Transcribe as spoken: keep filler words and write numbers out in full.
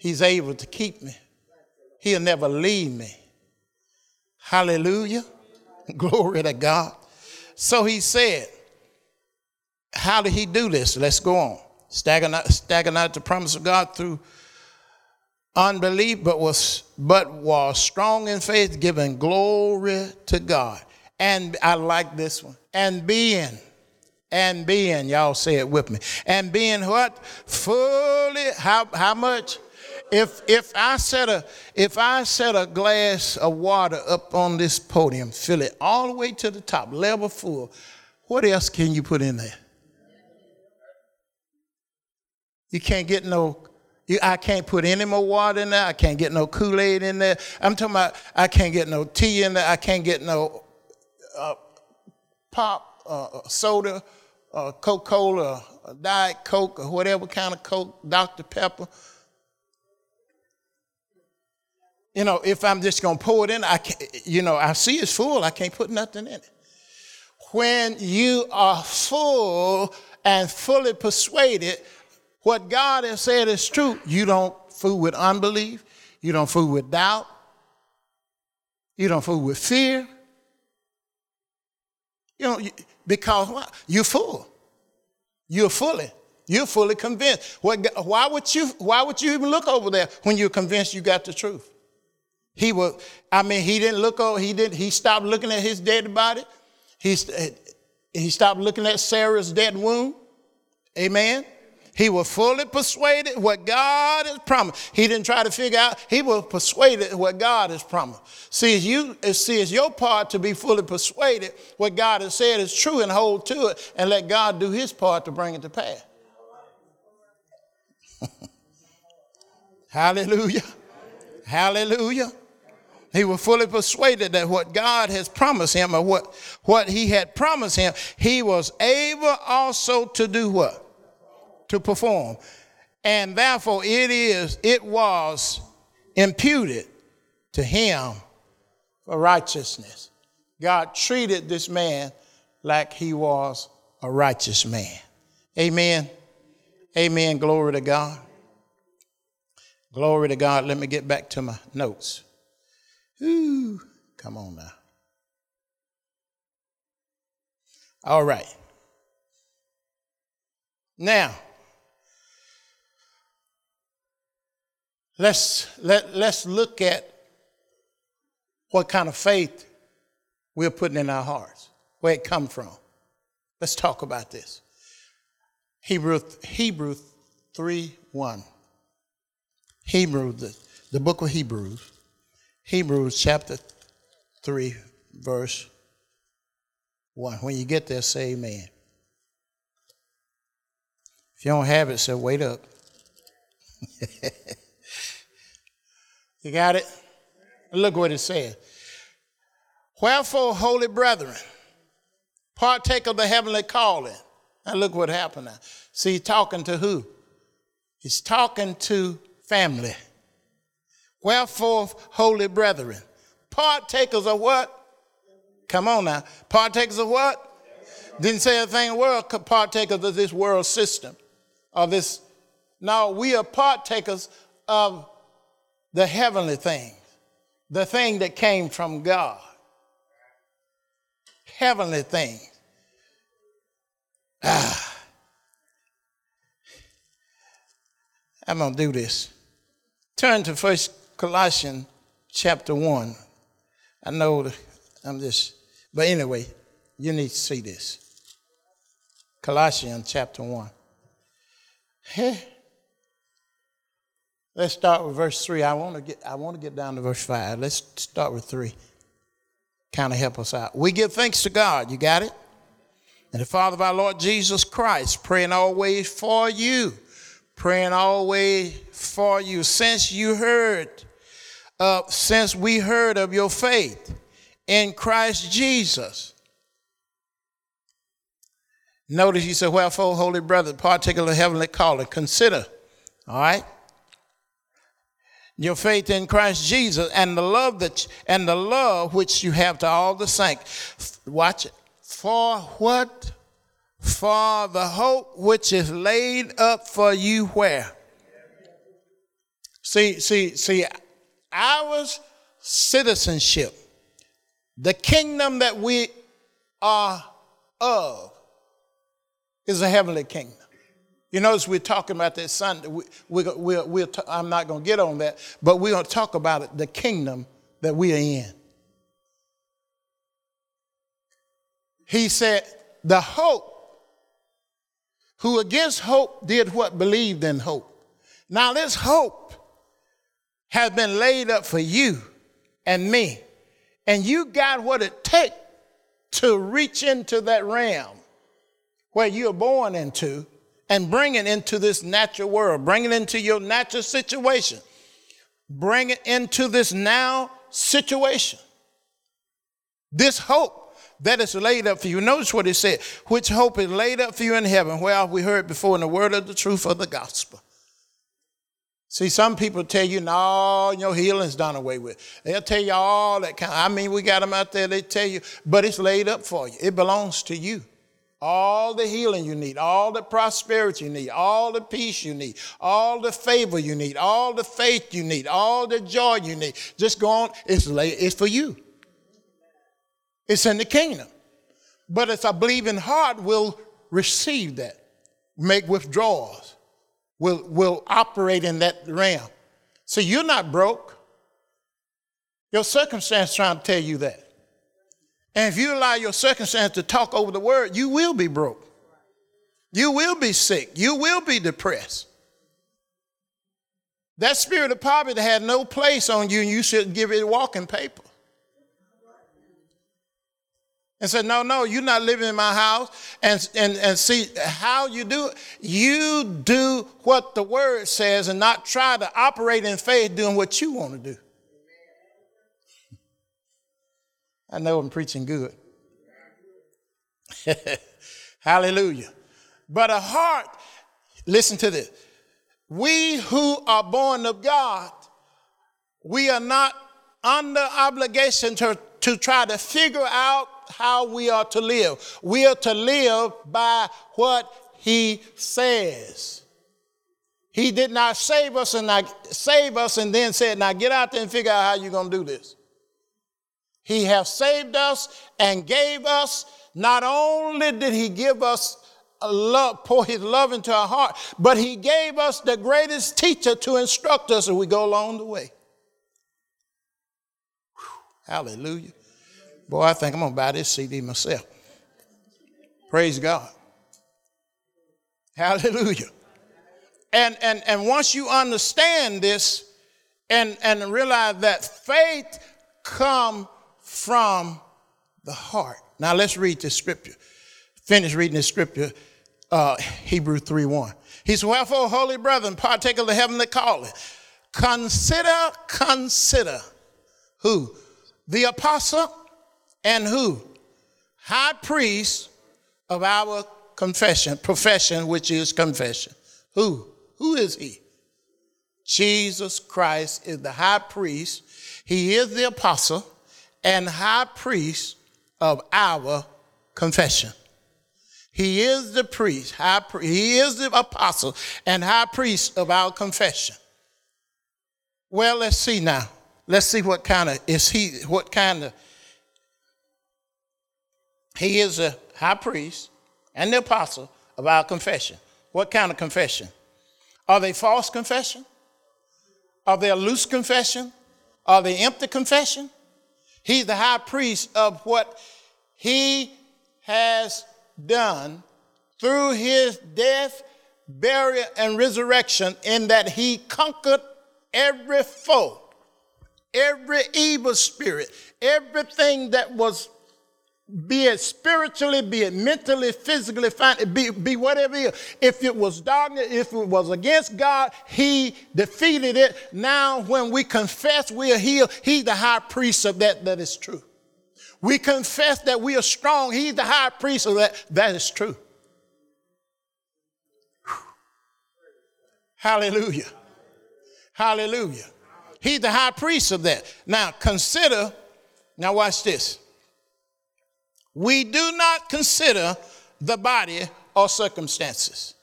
He's able to keep me. He'll never leave me. Hallelujah. Glory to God. So he said, how did he do this? Let's go on. Staggering out, staggering out the promise of God through unbelief, but was but was strong in faith, giving glory to God. And I like this one. And being, and being, y'all say it with me. And being what? Fully, how how much? If if I set a if I set a glass of water up on this podium, fill it all the way to the top, level full, what else can you put in there? You can't get no, you, I can't put any more water in there. I can't get no Kool-Aid in there. I'm talking about I can't get no tea in there. I can't get no uh, pop, uh, soda, uh, Coca-Cola, uh, Diet Coke, or whatever kind of Coke, Doctor Pepper. You know, if I'm just going to pour it in, I can't, you know, I see it's full. I can't put nothing in it. When you are full and fully persuaded, what God has said is true. You don't fool with unbelief. You don't fool with doubt. You don't fool with fear. You know, because what? You're full. You're fully. You're fully convinced. What, why would you? Why would you even look over there when you're convinced you got the truth? He was. I mean, he didn't look over. He didn't. He stopped looking at his dead body. He he stopped looking at Sarah's dead womb. Amen. He was fully persuaded what God has promised. He didn't try to figure out. He was persuaded what God has promised. See, it's, you, see, it's your part to be fully persuaded what God has said is true and hold to it and let God do his part to bring it to pass. Hallelujah. Hallelujah. He was fully persuaded that what God has promised him or what, what he had promised him, he was able also to do what? To perform. And therefore it is, it was imputed to him for righteousness. God treated this man like he was a righteous man. Amen. Amen. Glory to God. Glory to God. Let me get back to my notes. Ooh, come on now. All right. Now, let's let, let's look at what kind of faith we're putting in our hearts, where it come from. Let's talk about this. Hebrew, Hebrew three one. Hebrew, the, the book of Hebrews. Hebrews chapter three, verse one. When you get there, say amen. If you don't have it, say wait up. You got it? Look what it says. Wherefore, holy brethren, partake of the heavenly calling. Now look what happened now. See, he's talking to who? He's talking to family. Wherefore, holy brethren, partakers of what? Come on now. Partakers of what? Didn't say a thing in the world, partakers of this world system. Of this. No, we are partakers of the heavenly things. The thing that came from God. Heavenly things. Ah. I'm going to do this. Turn to First Colossians chapter one. I know the, I'm just, but anyway, you need to see this. Colossians chapter one. Hey. Let's start with verse three. I want to get I want to get down to verse five. Let's start with three. Kind of help us out. We give thanks to God. You got it? And the Father of our Lord Jesus Christ, praying always for you. Praying always for you. Since you heard, uh, since we heard of your faith in Christ Jesus. Notice you said, wherefore, holy brother, partake of the heavenly calling. Consider, all right, your faith in Christ Jesus and the love that and the love which you have to all the saints. Watch it. For what? For the hope which is laid up for you where? See, see, see, our citizenship, the kingdom that we are of, is a heavenly kingdom. You notice we're talking about that Sunday. We, we, we, we'll t- I'm not going to get on that, but we're going to talk about it, the kingdom that we are in. He said, the hope, who against hope did what? Believed in hope. Now this hope has been laid up for you and me. And you got what it takes to reach into that realm where you're born into and bring it into this natural world. Bring it into your natural situation. Bring it into this now situation. This hope that is laid up for you. Notice what it said. Which hope is laid up for you in heaven. Well, we heard before in the word of the truth of the gospel. See, some people tell you, no, your healing's done away with. They'll tell you all that kind of, I mean, we got them out there, they tell you, but it's laid up for you. It belongs to you. All the healing you need, all the prosperity you need, all the peace you need, all the favor you need, all the faith you need, all the joy you need. Just go on, it's, laid, it's for you. It's in the kingdom. But it's a believing heart will receive that, make withdrawals. Will, will operate in that realm. So you're not broke. Your circumstance is trying to tell you that. And if you allow your circumstance to talk over the word, you will be broke. You will be sick. You will be depressed. That spirit of poverty had no place on you, and you should give it walking paper. And said, no, no, you're not living in my house. And, and, and see how you do it. You do what the word says and not try to operate in faith doing what you want to do. I know I'm preaching good. Hallelujah. But a heart, listen to this. We who are born of God, we are not under obligation to, to try to figure out how we are to live. We are to live by what he says. He did not save us and not save us and then said, now get out there and figure out how you're going to do this. He has saved us and gave us, not only did he give us a love, pour his love into our heart, but he gave us the greatest teacher to instruct us as we go along the way. Whew, hallelujah. Boy, I think I'm going to buy this C D myself. Praise God. Hallelujah. And, and, and once you understand this and, and realize that faith comes from the heart. Now let's read this scripture. Finish reading this scripture, uh, Hebrews three one. He said, wherefore, holy brethren, partake of the heavenly calling. Consider, consider who? The apostle. And who? High priest of our confession, profession, which is confession. Who? Who is he? Jesus Christ is the high priest. He is the apostle and high priest of our confession. He is the priest, high priest. He is the apostle and high priest of our confession. Well, let's see now. Let's see what kind of is he, what kind of He is a high priest and the apostle of our confession. What kind of confession? Are they false confession? Are they a loose confession? Are they empty confession? He's the high priest of what he has done through his death, burial, and resurrection, in that he conquered every foe, every evil spirit, everything that was, be it spiritually, be it mentally, physically, be, be whatever it is. If it was darkness, if it was against God, he defeated it. Now when we confess we are healed, he's the high priest of that that is true. We confess that we are strong. He's the high priest of that that is true. Whew. Hallelujah. Hallelujah. He's the high priest of that. Now consider, now watch this. We do not consider the body or circumstances.